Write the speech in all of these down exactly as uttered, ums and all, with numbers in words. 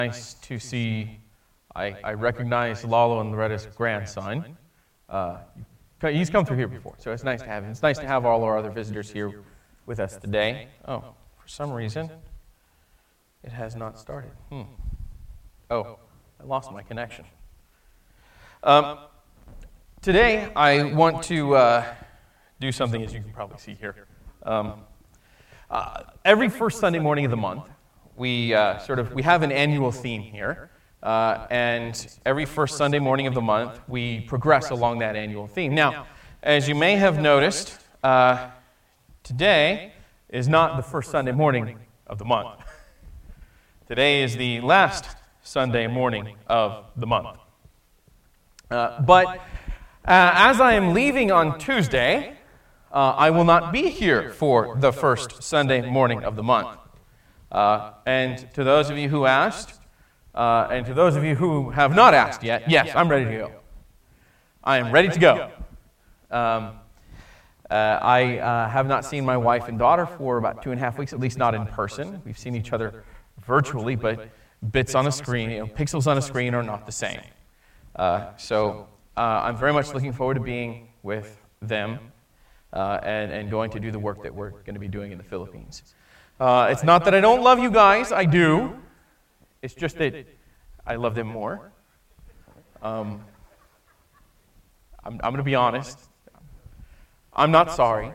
Nice to see, I, I recognize Lalo and Loretta's grandson. Uh, he's come through here before, so it's nice to have him. It's nice to have all our other visitors here with us today. Oh, for some reason, it has not started. Hmm. Oh, I lost my connection. Um, today, I want to uh, do something, as you can probably see here. Um, uh, every first Sunday morning of the month, we uh, sort of we have an annual theme here, uh, and every first Sunday morning of the month, we progress along that annual theme. Now, as you may have noticed, uh, today is not the first Sunday morning of the month. Today is the last Sunday morning of the month. Uh, but uh, as I am leaving on Tuesday, uh, I will not be here for the first Sunday morning of the month. Uh, and to those of you who asked, uh, and to those of you who have not asked yet, yes, I'm ready to go. I am ready to go. Um, uh, I uh, have not seen my wife and daughter for about two and a half weeks, at least not in person. We've seen each other virtually, but bits on a screen, you know, pixels on a screen are not the same. Uh, so uh, I'm very much looking forward to being with them uh, and, and going to do the work that we're going to be doing in the Philippines. Uh, it's not that I don't love you guys, I do. It's just that I love them more. Um, I'm, I'm going to be honest. I'm not sorry.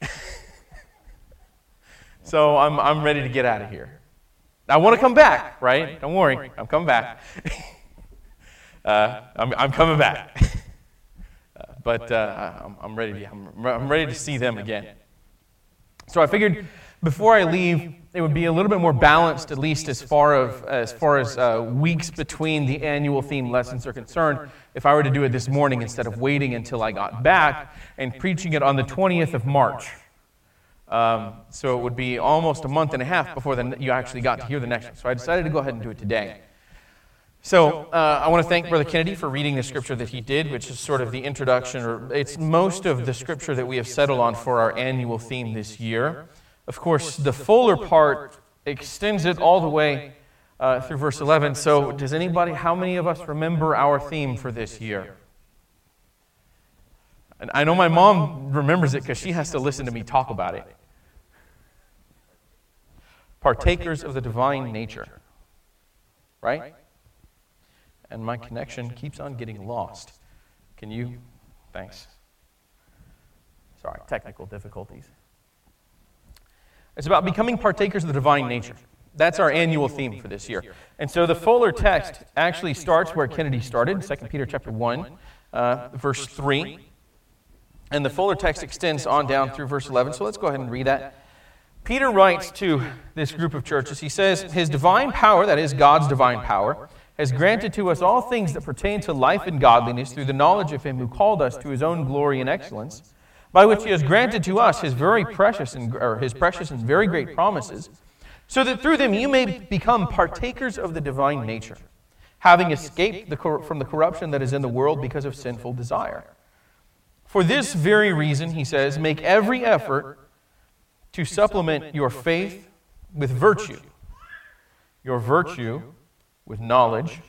So I'm, I'm ready to get out of here. I want to come back, right? Don't worry, I'm coming back. uh, I'm, I'm coming back. uh, but uh, I'm, I'm ready to, I'm, I'm ready to see them again. So I figured before I leave, it would be a little bit more balanced, at least as far of as far as uh, weeks between the annual theme lessons are concerned, if I were to do it this morning instead of waiting until I got back and preaching it on the twentieth of March. Um, so it would be almost a month and a half before the, you actually got to hear the next one. So I decided to go ahead and do it today. So uh, I want to thank Brother Kennedy for reading the scripture that he did, which is sort of the introduction, or it's most of the scripture that we have settled on for our annual theme this year. Of course, the fuller part extends it all the way uh, through verse eleven. So does anybody, how many of us remember our theme for this year? And I know my mom remembers it because she has to listen to me talk about it. Partakers of the divine nature. Right? And my connection keeps on getting lost. Can you? Thanks. Sorry, technical difficulties. It's about becoming partakers of the divine nature. That's our annual theme for this year. And so the fuller text actually starts where Kennedy started, Second Peter chapter one, uh, verse three. And the fuller text extends on down through verse eleven. So let's go ahead and read that. Peter writes to this group of churches. He says, His divine power, that is God's divine power, has granted to us all things that pertain to life and godliness through the knowledge of Him who called us to His own glory and excellence, by which He has granted to us His very precious and or His precious and very great promises, so that through them you may become partakers of the divine nature, having escaped the cor- from the corruption that is in the world because of sinful desire. For this very reason, he says, make every effort to supplement your faith with virtue, your virtue with knowledge,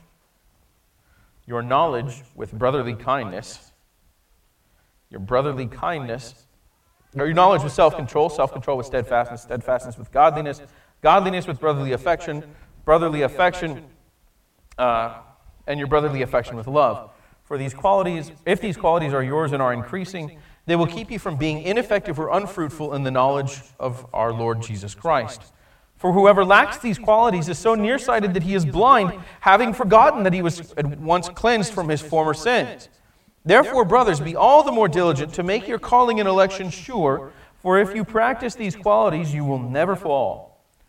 your knowledge with brotherly kindness, your brotherly kindness, or your knowledge with self-control, self-control with steadfastness, steadfastness with godliness, godliness with brotherly affection, brotherly affection, uh, and your brotherly affection with love. For these qualities, if these qualities are yours and are increasing, they will keep you from being ineffective or unfruitful in the knowledge of our Lord Jesus Christ. For whoever lacks these qualities is so nearsighted that he is blind, having forgotten that he was at once cleansed from his former sins. Therefore, brothers, be all the more diligent to make your calling and election sure, for if you practice these qualities, you will never fall.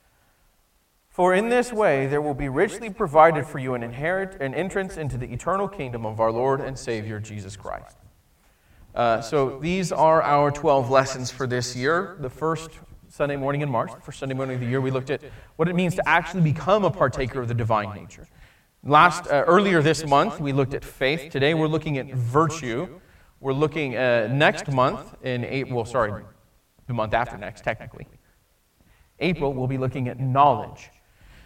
For in this way there will be richly provided for you an inherit an entrance into the eternal kingdom of our Lord and Savior, Jesus Christ. Uh, so these are our twelve lessons for this year. The first Sunday morning in March, the first Sunday morning of the year, we looked at what it means to actually become a partaker of the divine nature. Last uh, earlier this month, we looked at faith. Today, we're looking at virtue. We're looking uh, next month in April. Well, sorry, the month after next, technically. April, we'll be looking at knowledge.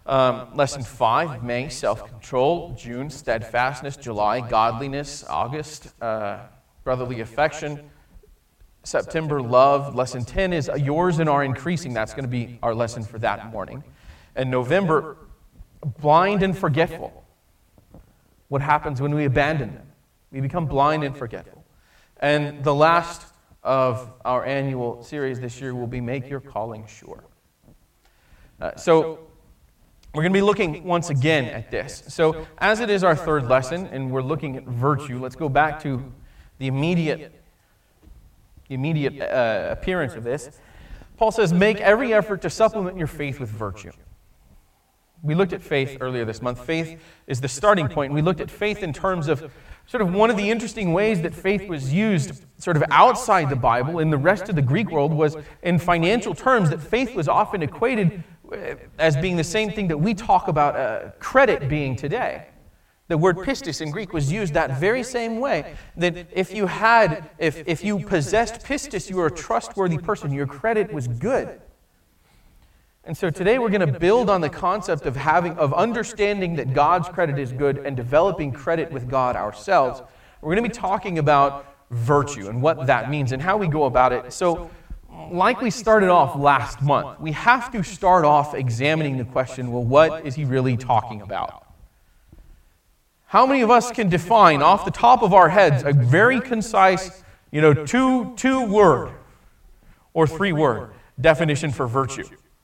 Um, lesson five, May, self-control. June, steadfastness. July, godliness. August, uh, brotherly affection. September, love. Lesson ten is yours and are increasing. That's going to be our lesson for that morning. And November, blind and forgetful. What happens when we abandon them? We become blind and forgetful. And the last of our annual series this year will be Make Your Calling Sure. Uh, so we're going to be looking once again at this. So as it is our third lesson, and we're looking at virtue, let's go back to the immediate The immediate uh, appearance of this. Paul says, make every effort to supplement your faith with virtue. We looked at faith earlier this month. Faith is the starting point. We looked at faith in terms of sort of one of the interesting ways that faith was used sort of outside the Bible in the rest of the Greek world was in financial terms, that faith was often equated as being the same thing that we talk about uh, credit being today. The word pistis in Greek was used that very same way, that if you had, if, if you possessed pistis, you were a trustworthy person. Your credit was good. And so today we're going to build on the concept of having, of understanding that God's credit is good and developing credit with God ourselves. We're going to be talking about virtue and what that means and how we go about it. So, like we started off last month, we have to start off examining the question, well, what is he really talking about? How many of us can define off the top of our heads a very concise, you know, two, two word or three word definition for virtue?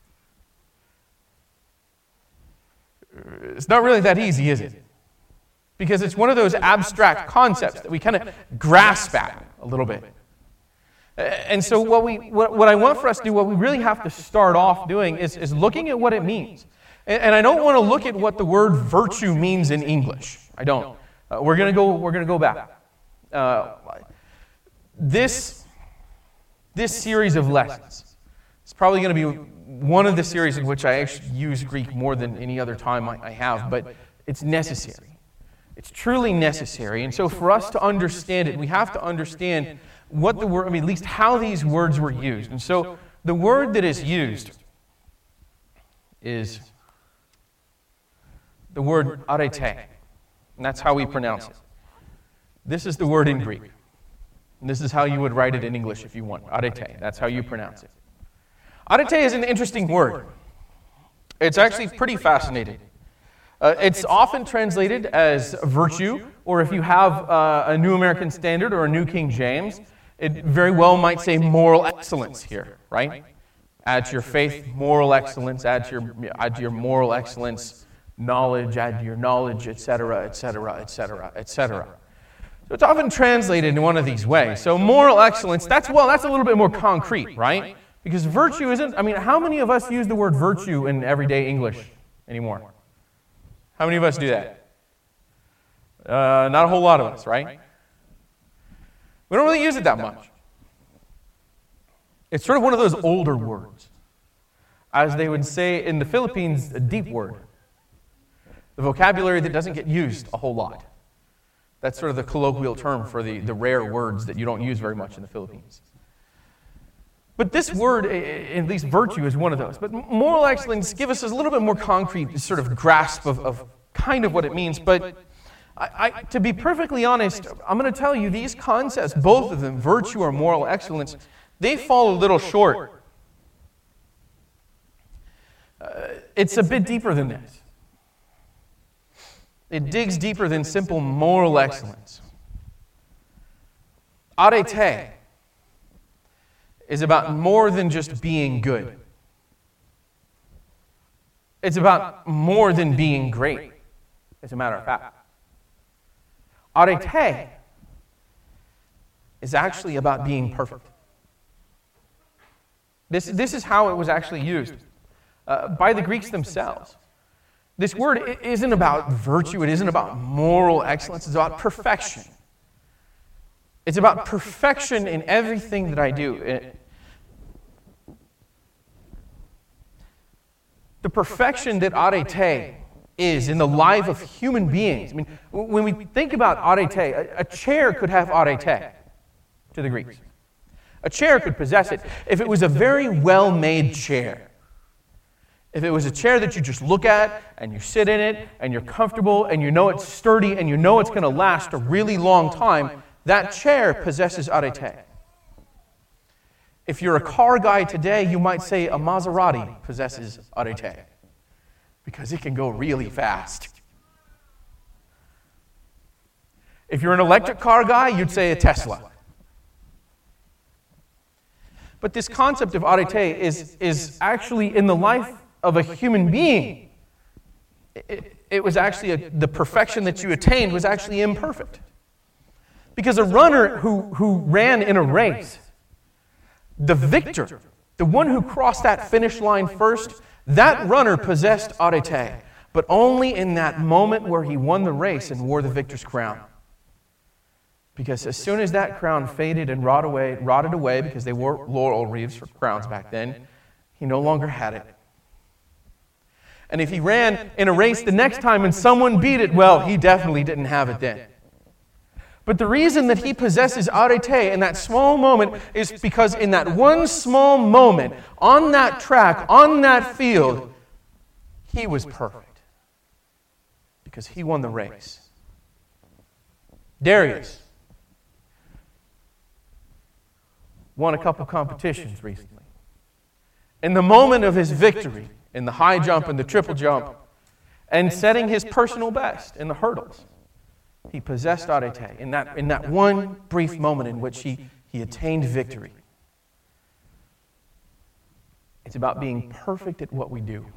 It's not really that easy, is it? Because it's one of those abstract concepts that we kind of grasp at a little bit. And so what we, what, what I want for us to do, what we really have to start off doing is, is looking at what it means. And, and I don't want to look at what the word virtue means in English. I don't. Uh, we're going to go. We're going to go back. Uh, this this series of lessons is probably going to be one of the series in which I actually use Greek more than any other time I, I have. But it's necessary. It's truly necessary. And so, for us to understand it, we have to understand what the word. I mean, at least how these words were used. And so, the word that is used is the word arete. And that's how we pronounce it. This is the word in Greek. And this is how you would write it in English if you want. Arete. That's how you pronounce it. Arete is an interesting word. It's actually pretty fascinating. Uh, it's often translated as virtue, or if you have uh, a New American Standard or a New King James, it very well might say moral excellence here, right? Add to your faith, moral excellence. Add to your, add to your moral excellence, knowledge, add to your knowledge, et cetera, et cetera, et cetera, et cetera. So it's often translated in one of these ways. So moral excellence, that's, well, that's a little bit more concrete, right? Because virtue isn't, I mean, how many of us use the word virtue in everyday English anymore? How many of us do that? Uh, not a whole lot of us, right? We don't really use it that much. It's sort of one of those older words. As they would say in the Philippines, a deep word. The vocabulary that doesn't get used a whole lot. That's sort of the colloquial term for the, the rare words that you don't use very much in the Philippines. But this word, at least virtue, is one of those. But moral excellence gives us a little bit more concrete sort of grasp of, of kind of what it means. But I, I, to be perfectly honest, I'm going to tell you these concepts, both of them, virtue or moral excellence, they fall a little short. Uh, it's a bit deeper than this. It digs deeper than simple moral excellence. Arete is about more than just being good. It's about more than being great, as a matter of fact. Arete is actually about being perfect. This, this is how it was actually used uh, by the Greeks themselves. This word isn't about virtue. It isn't about moral excellence. It's about perfection. It's about perfection in everything that I do. It, the perfection that arete is in the life of human beings. I mean, when we think about arete, a, a chair could have arete to the Greeks. A chair could possess it if it was a very well-made chair. If it was a chair that you just look at and you sit in it and you're comfortable and you know it's sturdy and you know it's going to last a really long time, that chair possesses arete. If you're a car guy today, you might say a Maserati possesses arete because it can go really fast. If you're an electric car guy, you'd say a Tesla. But this concept of arete is, is actually in the life of a human being. It, it was actually, a, the perfection that you attained was actually imperfect. Because a runner who, who ran in a race, the victor, the one who crossed that finish line first, that runner possessed arete, but only in that moment where he won the race and wore the victor's crown. Because as soon as that crown faded and rotted away, rotted away because they wore laurel wreaths for crowns back then, he no longer had it. And if he ran in a race the next time and someone beat it, well, he definitely didn't have it then. But the reason that he possesses arete in that small moment is because in that one small moment, on that track, on that field, he was perfect. Because he won the race. Darius won a couple competitions recently. In the moment of his victory, in the high jump and the triple jump, and setting his personal best in the hurdles, he possessed arete in that, in that one brief moment in which he, he attained victory. It's about being perfect at what we do.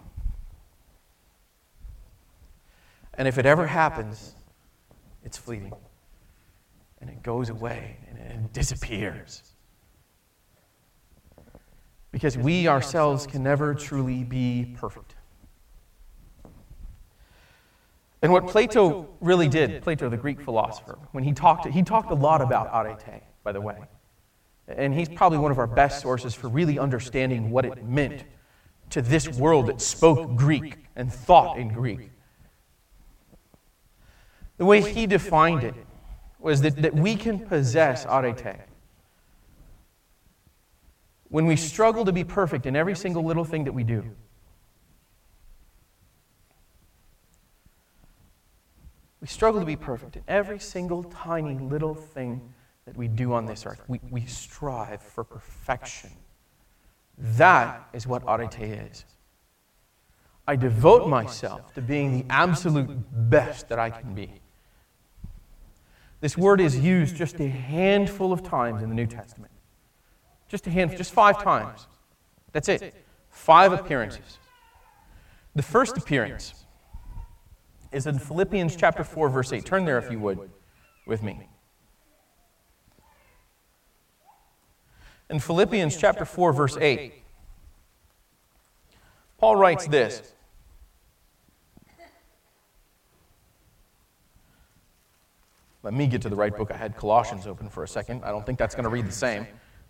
And if it ever happens, it's fleeting. And it goes away and it disappears. Because we ourselves can never truly be perfect. And what Plato really did, Plato, the Greek philosopher, when he talked, he talked a lot about arete, by the way. And he's probably one of our best sources for really understanding what it meant to this world that spoke Greek and thought in Greek. The way he defined it was that, that we can possess arete when we struggle to be perfect in every single little thing that we do. We struggle to be perfect in every single tiny little thing that we do on this earth. We, we strive for perfection. That is what arete is. I devote myself to being the absolute best that I can be. This word is used just a handful of times in the New Testament. Just a handful, just five times. That's it. Five appearances. The first appearance is in Philippians chapter four, verse eight. Turn there if you would with me. In Philippians chapter four, verse eight, Paul writes this. Let me get to the right book. I had Colossians open for a second. I don't think that's going to read the same.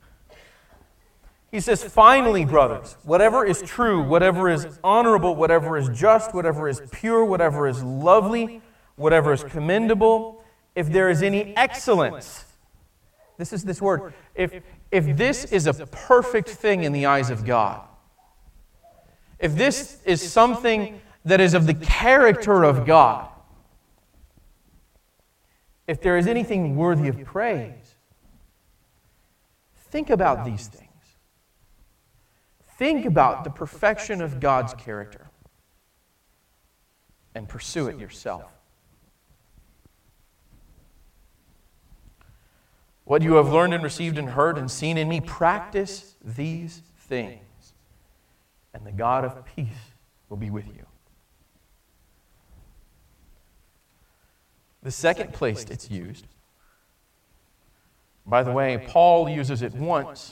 He says, finally, brothers, whatever is true, whatever is honorable, whatever is just, whatever is pure, whatever is lovely, whatever is commendable, if there is any excellence, this is this word, if, if this is a perfect thing in the eyes of God, if this is something that is of the character of God, if there is anything worthy of praise, think about these things. Think about the perfection of God's character and pursue it yourself. What you have learned and received and heard and seen in me, practice these things, and the God of peace will be with you. The second place it's used, by the way, Paul uses it once.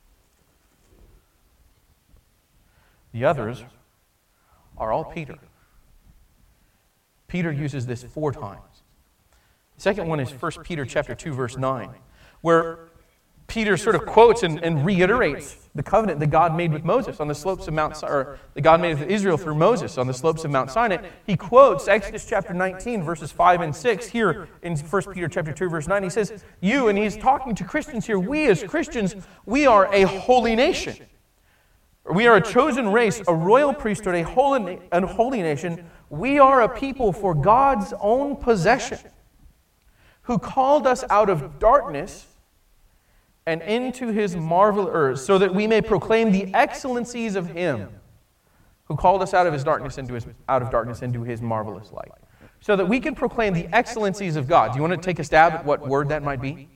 The others are all Peter. Peter uses this four times. The second one is First Peter chapter two, verse nine, where Peter sort of quotes and, and reiterates the covenant that God made with Moses on the slopes of Mount Sinai, or that God made with Israel through Moses on the slopes of Mount Sinai. He quotes Exodus chapter nineteen, verses five and six here in First Peter chapter two, verse nine. He says, you, and he's talking to Christians here, we as Christians, we are a holy nation. We are a chosen race, a royal priesthood, a holy, a holy nation. We are a people for God's own possession, who called us out of darkness and into his marvelous, so that we may proclaim the excellencies of him who called us out of his darkness into his out of darkness into his marvelous light. So that we can proclaim the excellencies of God. Do you want to take a stab at what word that might be?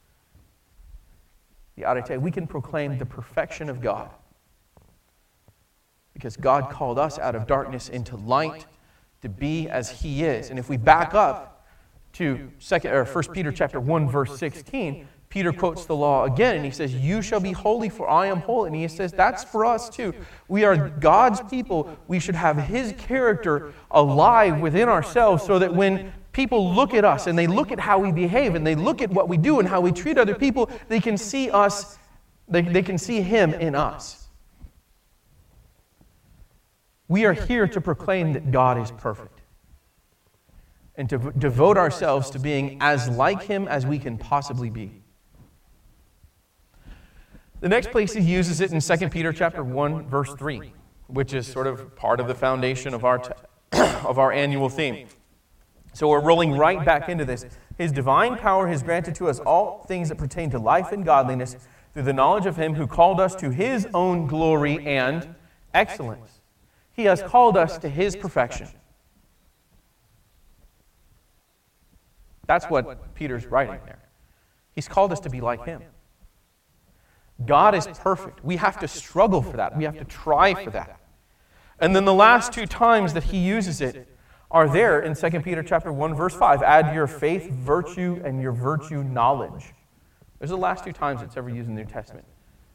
The arete. We can proclaim the perfection of God. Because God called us out of darkness into light to be as he is. And if we back up to second or First Peter chapter one, verse sixteen, Peter quotes the law again, and he says, "You shall be holy, for I am holy." And he says, that's for us too. We are God's people. We should have his character alive within ourselves, so that when people look at us and they look at how we behave and they look at what we do and how we treat other people, they can see us, they, they can see him in us. We are here to proclaim that God is perfect and to v- devote ourselves to being as like him as we can possibly be. The next place he uses it in Second Peter chapter one, verse three, which is sort of part of the foundation of our t- of our annual theme. So we're rolling right back into this. His divine power has granted to us all things that pertain to life and godliness through the knowledge of him who called us to his own glory and excellence. He has called us to his perfection. That's what Peter's writing there. He's called us to be like him. God is perfect. We have to struggle for that. We have to try for that. And then the last two times that he uses it are there in Second Peter chapter one, verse five. Add to your faith virtue, and your virtue knowledge. Those are the last two times it's ever used in the New Testament.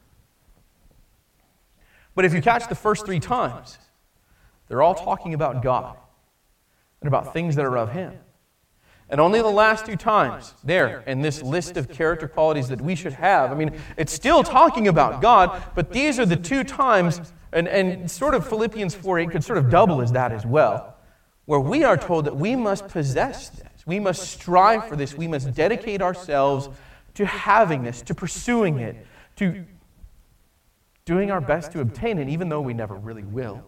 But if you catch the first three times, they're all talking about God and about things that are of him. And only the last two times there in this list of character qualities that we should have, I mean, it's still talking about God, but these are the two times, and, and sort of Philippians four eight could sort of double as that as well, where we are told that we must possess this. We must strive for this. We must dedicate ourselves to having this, to pursuing it, to doing our best to obtain it, even though we never really will.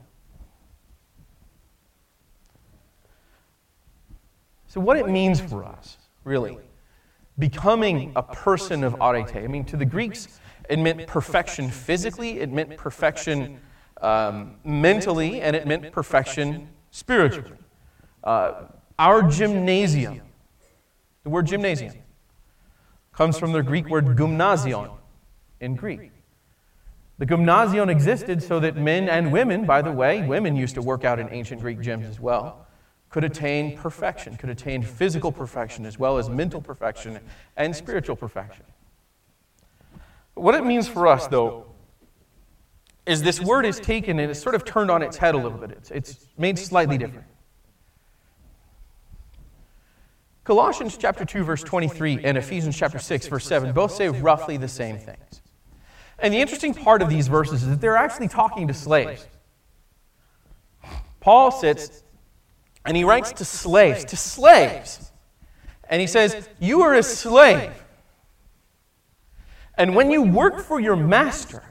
So what it means for us, really, becoming a person of arete. I mean, to the Greeks, it meant perfection physically, it meant perfection um, mentally, and it meant perfection spiritually. Uh, our gymnasium, the word gymnasium, comes from the Greek word gymnasion in Greek. The gymnasion existed so that men and women, by the way, women used to work out in ancient Greek gyms as well, could attain perfection, could attain physical perfection as well as mental perfection and spiritual perfection. What it means for us, though, is this word is taken and it's sort of turned on its head a little bit. It's, it's made slightly different. Colossians chapter two, verse twenty-three, and Ephesians chapter six, verse seven, both say roughly the same things. And the interesting part of these verses is that they're actually talking to slaves. Paul sits and he writes to slaves, to slaves. And he says, you are a slave. And when you work for your master,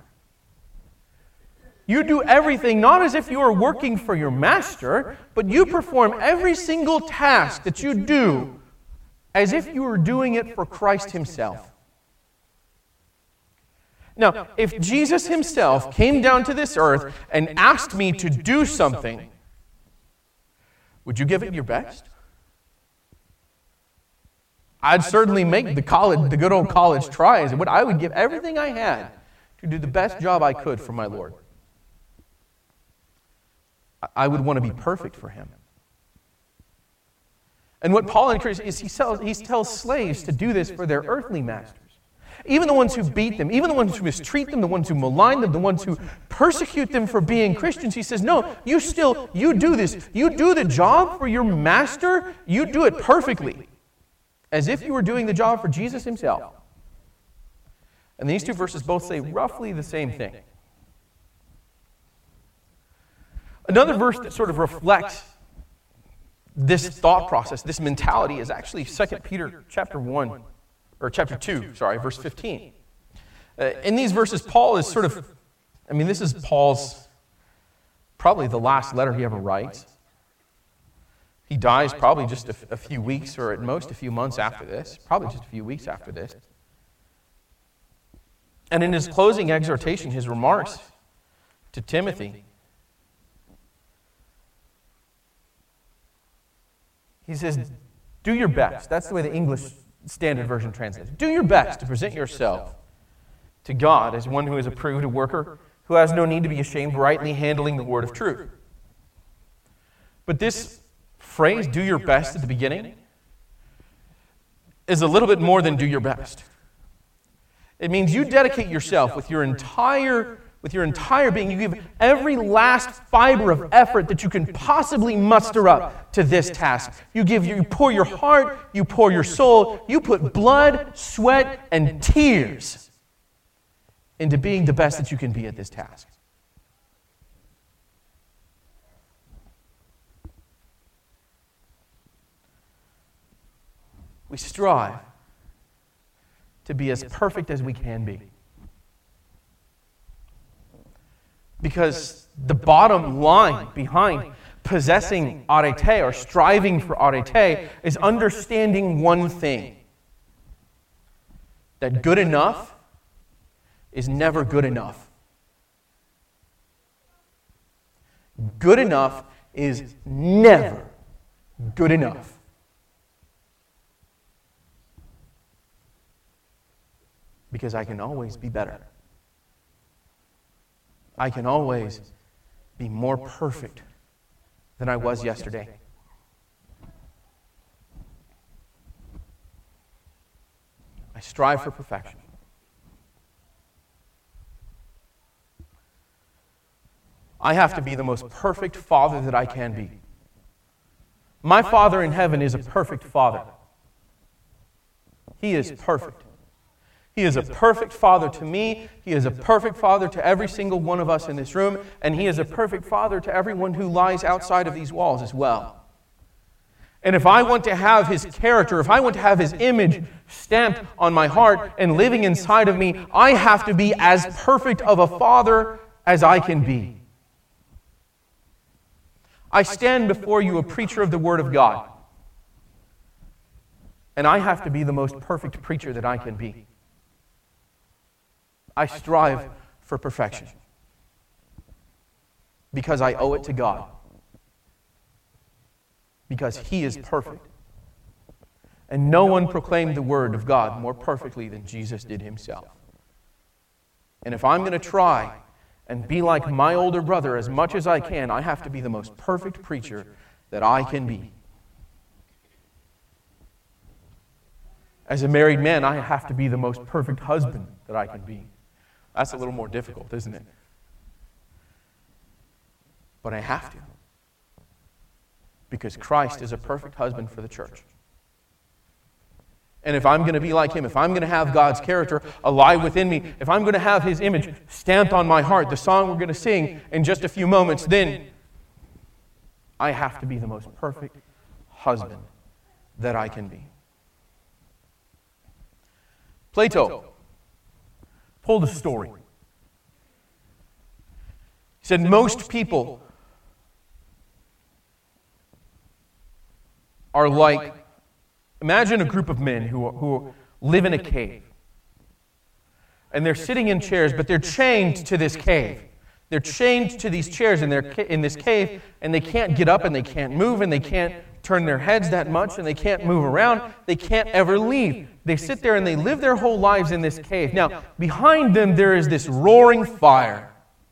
you do everything not as if you are working for your master, but you perform every single task that you do as if you were doing it for Christ himself. Now, if Jesus himself came down to this earth and asked me to do something, would you give it your best? I'd certainly make the college, the good old college tries. And I would give everything I had to do the best job I could for my Lord. I would want to be perfect for him. And what Paul encourages is he tells, he tells slaves to do this for their earthly masters. Even the ones who beat them, even the ones who mistreat them, the ones who malign them, the ones who persecute them for being Christians. He says, no, you still, you do this. You do the job for your master. You do it perfectly, as if you were doing the job for Jesus himself. And these two verses both say roughly the same thing. Another verse that sort of reflects this thought process, this mentality, is actually Second Peter chapter one. Or chapter two, sorry, verse fifteen. Uh, in these verses, Paul is sort of I mean, this is Paul's, probably the last letter he ever writes. He dies probably just a, a few weeks or at most a few months after this, probably just a few weeks after this. And in his closing exhortation, his remarks to Timothy, he says, do your best. That's the way the English Standard Version translates. Do your best to present yourself to God as one who is approved, a worker who has no need to be ashamed, rightly handling the word of truth. But this phrase, do your best at the beginning, is a little bit more than do your best. It means you dedicate yourself with your entire with your entire being. You give every last fiber of effort that you can possibly muster up to this task. You give you pour your heart, you pour your soul, you put blood, sweat, and tears into being the best that you can be at this task. We strive to be as perfect as we can be. Because the bottom line behind possessing arete or striving for arete is understanding one thing. That good enough is never good enough. Good enough is never good enough. Because I can always be better. I can always be more perfect than I was yesterday. I strive for perfection. I have to be the most perfect father that I can be. My Father in heaven is a perfect Father. He is perfect. He is a perfect Father to me. He is a perfect Father to every single one of us in this room. And He is a perfect Father to everyone who lies outside of these walls as well. And if I want to have His character, if I want to have His image stamped on my heart and living inside of me, I have to be as perfect of a father as I can be. I stand before you a preacher of the Word of God. And I have to be the most perfect preacher that I can be. I strive for perfection because I owe it to God, because He is perfect. And no one proclaimed the Word of God more perfectly than Jesus did Himself. And if I'm going to try and be like my older brother as much as I can, I have to be the most perfect preacher that I can be. As a married man, I have to be the most perfect husband that I can be. That's a little more difficult, isn't it? But I have to. Because Christ is a perfect husband for the church. And if I'm going to be like Him, if I'm going to have God's character alive within me, if I'm going to have His image stamped on my heart, the song we're going to sing in just a few moments, then I have to be the most perfect husband that I can be. Plato told a story. He said most people are like, imagine a group of men who, who live in a cave. And they're sitting in chairs, but they're chained to this cave. They're chained to these chairs in, their, in this cave, and they can't get up and they can't move and they can't turn their heads that much and they can't move around. They can't ever leave. They sit there and they live their whole lives in this cave. Now, behind them there is this roaring fire.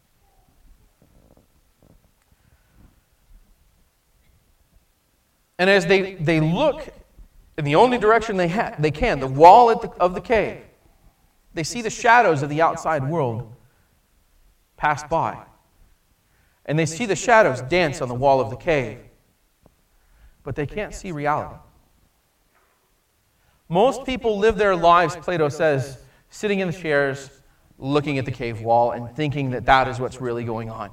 And as they, they look in the only direction they, ha- they can, the wall at the, of the cave, they see the shadows of the outside world pass by. And they see the shadows dance on the wall of the cave. But they can't see reality. Most people live their lives, Plato says, sitting in the chairs, looking at the cave wall and thinking that that is what's really going on.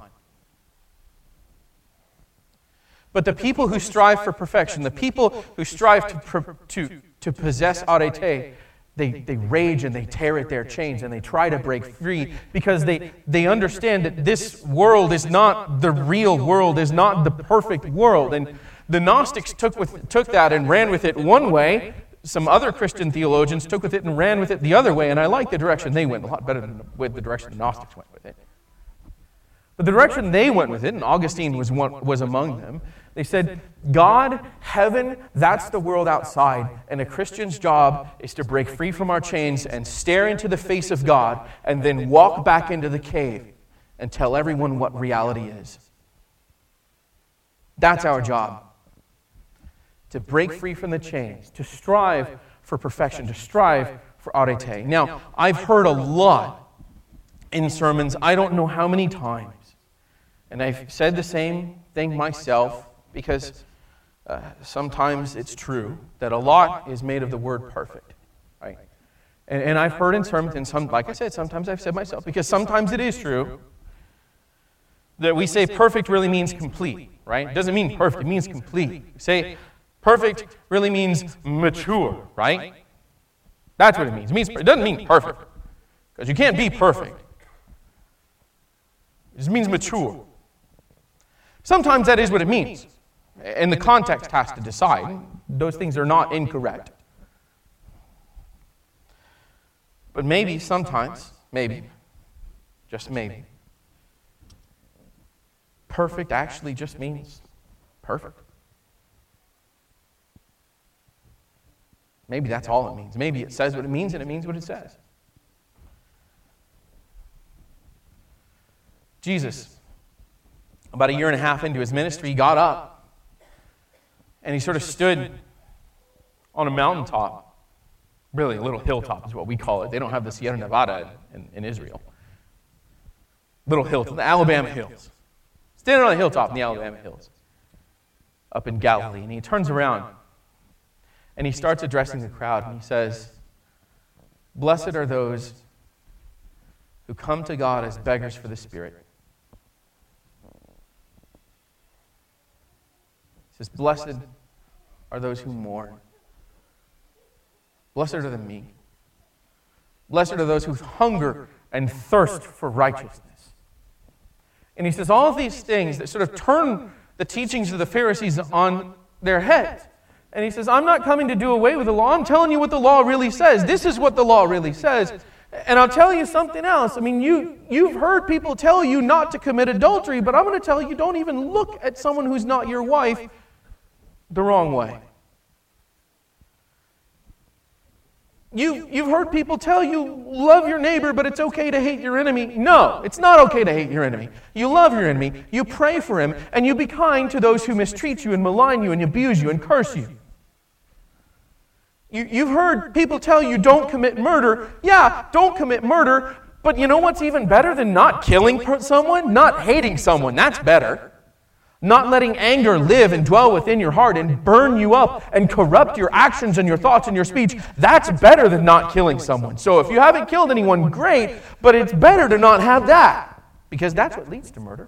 But the people who strive for perfection, the people who strive to, to, to possess arete, They, they rage and they tear at their chains and they try to break free because they, they understand that this world is not the real world, is not the perfect world. And the Gnostics took, with, took that and ran with it one way. Some other Christian theologians took with it and ran with it the other way, and I like the direction they went a lot better than with the direction the Gnostics went with it. But the direction they went with it, and Augustine was, one, was among them, they said, God, heaven, that's the world outside, and a Christian's job is to break free from our chains and stare into the face of God and then walk back into the cave and tell everyone what reality is. That's our job. To break free from the chains, to strive for perfection, to strive for arete. Now, I've heard a lot in sermons, I don't know how many times, and I've said the same thing myself, because uh, sometimes it's true that a lot is made of the word perfect, right? And, and I've heard in sermons, and some, like I said, sometimes I've said myself, because sometimes it is true that we say perfect really means complete, right? It doesn't mean perfect, it means complete. We say perfect really means mature, right? That's what it means. It means it doesn't mean perfect, because you can't be perfect. It just means mature. Sometimes that is what it means. And the context has to decide. Those things are not incorrect. But maybe, sometimes, maybe, just maybe, perfect actually just means perfect. Maybe that's all it means. Maybe it says what it means and it means what it says. Jesus, about a year and a half into his ministry, he got up and he sort of stood on a mountaintop. Really, a little hilltop is what we call it. They don't have the Sierra Nevada in, in Israel. Little hill, the Alabama hills. Standing on a hilltop in the Alabama hills, up in Galilee. And he turns around and he starts addressing the crowd and he says, "Blessed are those who come to God as beggars for the Spirit." He says, "Blessed are those who mourn. Blessed are the meek. Blessed are those who hunger and thirst for righteousness." And he says all of these things that sort of turn the teachings of the Pharisees on their heads. And he says, I'm not coming to do away with the law. I'm telling you what the law really says. This is what the law really says. And I'll tell you something else. I mean, you, you've heard people tell you not to commit adultery, but I'm going to tell you, don't even look at someone who's not your wife the wrong way. You, you've heard people tell you, love your neighbor, but it's okay to hate your enemy. No, it's not okay to hate your enemy. You love your enemy, you pray for him, and you be kind to those who mistreat you and malign you and abuse you and curse you. you you've heard people tell you, don't commit murder. Yeah, don't commit murder, but you know what's even better than not killing someone? Not hating someone. That's better. Not letting anger live and dwell within your heart and burn you up and corrupt your actions and your thoughts and your speech. That's better than not killing someone. So if you haven't killed anyone, great, but it's better to not have that, because that's what leads to murder.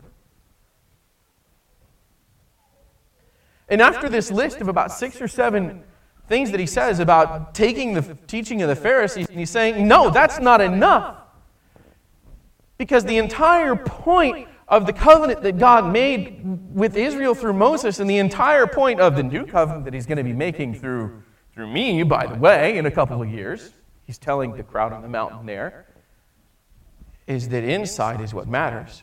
And after this list of about six or seven things that he says about taking the teaching of the Pharisees, and he's saying, no, that's not enough. Because the entire point of the covenant that God made with Israel through Moses, and the entire point of the new covenant that he's going to be making through, through me, by the way, in a couple of years, he's telling the crowd on the mountain there, is that inside is what matters.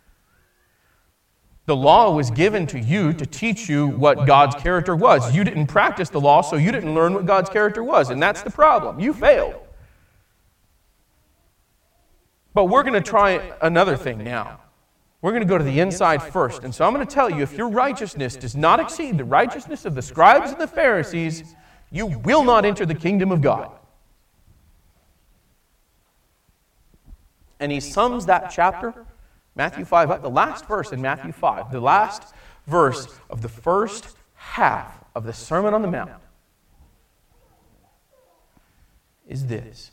The law was given to you to teach you what God's character was. You didn't practice the law, so you didn't learn what God's character was, and that's the problem. You failed. But we're going to try another thing now. We're going to go to the inside first. And so I'm going to tell you, if your righteousness does not exceed the righteousness of the scribes and the Pharisees, you will not enter the kingdom of God. And he sums that chapter, Matthew five, up, the last verse in Matthew five, the last verse of the first half of the Sermon on the Mount is this: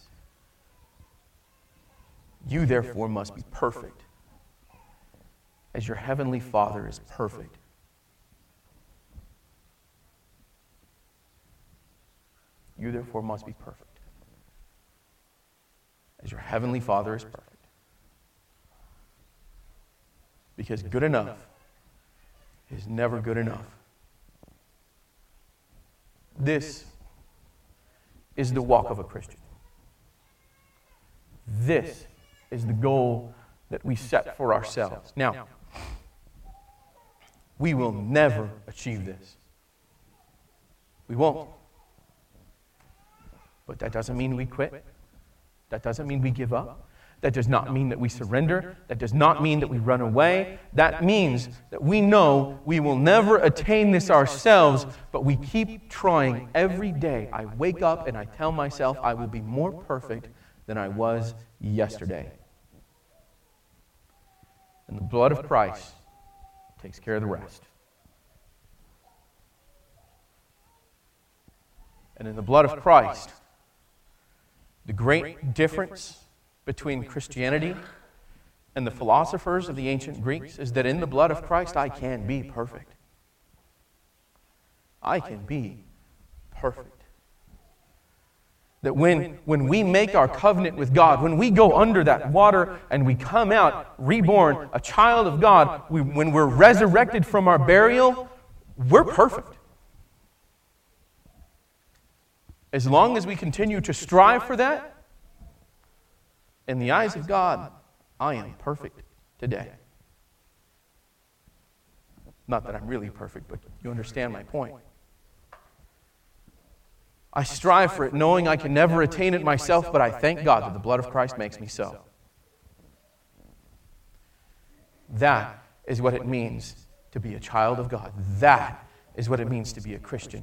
you therefore must be perfect, as your heavenly Father is perfect. You therefore must be perfect. as your heavenly Father is perfect. Because good enough is never good enough. This is the walk of a Christian. This is the goal that we set for ourselves. Now, we will never achieve this. We won't. But that doesn't mean we quit. That doesn't mean we give up. That does not mean that we surrender. That does not mean that we run away. That means that we know we will never attain this ourselves, but we keep trying every day. I wake up and I tell myself I will be more perfect than I was yesterday. And the blood of Christ takes care of the rest. And in the blood of Christ, the great difference between Christianity and the philosophers of the ancient Greeks is that in the blood of Christ, I can be perfect. I can be perfect. That when, when we make our covenant with God, when we go under that water and we come out reborn, a child of God, we, when we're resurrected from our burial, we're perfect. As long as we continue to strive for that, in the eyes of God, I am perfect today. Not that I'm really perfect, but you understand my point. I strive for it knowing I can never attain it myself, but I thank God that the blood of Christ makes me so. That is what it means to be a child of God. That is what it means to be a Christian.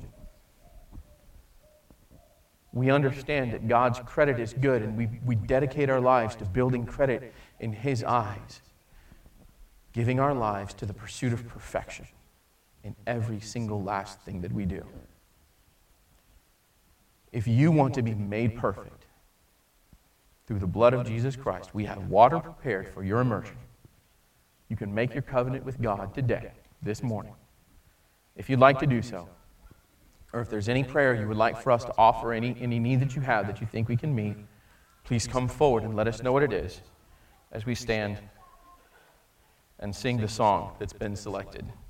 We understand that God's credit is good, and we, we dedicate our lives to building credit in His eyes, giving our lives to the pursuit of perfection in every single last thing that we do. If you want to be made perfect through the blood of Jesus Christ, we have water prepared for your immersion. You can make your covenant with God today, this morning, if you'd like to do so. Or if there's any prayer you would like for us to offer, any, any need that you have that you think we can meet, please come forward and let us know what it is as we stand and sing the song that's been selected.